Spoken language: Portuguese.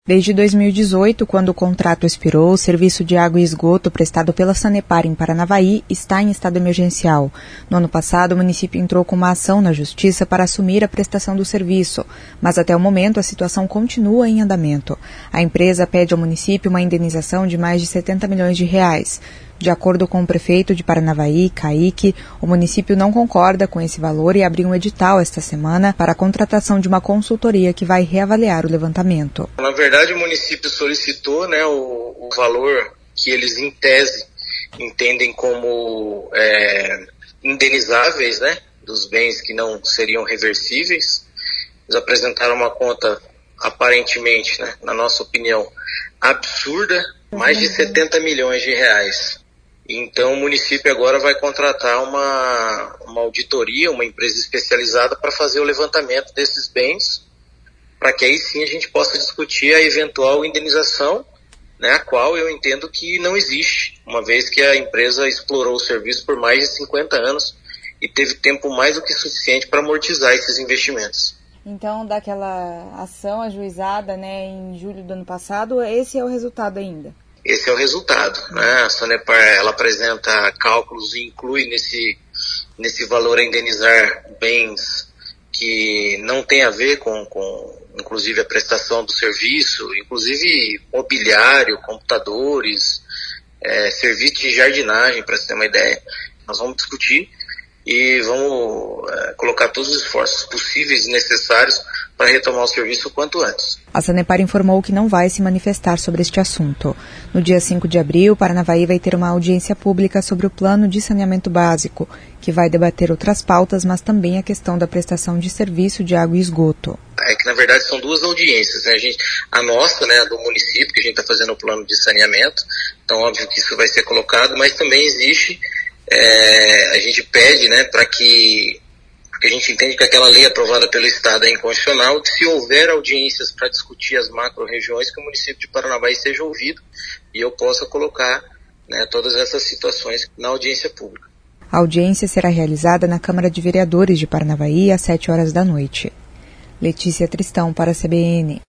Desde 2018, quando o contrato expirou, o serviço de água e esgoto prestado pela Sanepar em Paranavaí está em estado emergencial. No ano passado, o município entrou com uma ação na Justiça para assumir a prestação do serviço, mas até o momento a situação continua em andamento. A empresa pede ao município uma indenização de mais de 70 milhões de reais. De acordo com o prefeito de Paranavaí, Kaique, o município não concorda com esse valor e abriu um edital esta semana para a contratação de uma consultoria que vai reavaliar o levantamento. Na verdade, o município solicitou, o valor que eles, em tese, entendem como indenizáveis, dos bens que não seriam reversíveis. Eles apresentaram uma conta, aparentemente, na nossa opinião, absurda, mais de 70 milhões de reais. Então o município agora vai contratar uma auditoria, uma empresa especializada para fazer o levantamento desses bens, para que aí sim a gente possa discutir a eventual indenização, a qual eu entendo que não existe, uma vez que a empresa explorou o serviço por mais de 50 anos e teve tempo mais do que suficiente para amortizar esses investimentos. Então, daquela ação ajuizada em julho do ano passado, esse é o resultado ainda? Esse é o resultado. A Sanepar, ela apresenta cálculos e inclui nesse valor a indenizar bens que não tem a ver com inclusive a prestação do serviço, inclusive mobiliário, computadores, serviço de jardinagem, para você ter uma ideia. Nós vamos discutir e vamos colocar todos os esforços possíveis e necessários para retomar o serviço o quanto antes. A Sanepar informou que não vai se manifestar sobre este assunto. No dia 5 de abril, Paranavaí vai ter uma audiência pública sobre o plano de saneamento básico, que vai debater outras pautas, mas também a questão da prestação de serviço de água e esgoto. É que, na verdade, são duas audiências. A nossa, do município, que a gente está fazendo o plano de saneamento, então óbvio que isso vai ser colocado, mas também existe, a gente pede para que a gente entende que aquela lei aprovada pelo Estado é inconstitucional, que se houver audiências para discutir as macro-regiões, que o município de Paranavaí seja ouvido e eu possa colocar todas essas situações na audiência pública. A audiência será realizada na Câmara de Vereadores de Paranavaí às 7 horas da noite. Letícia Tristão para a CBN.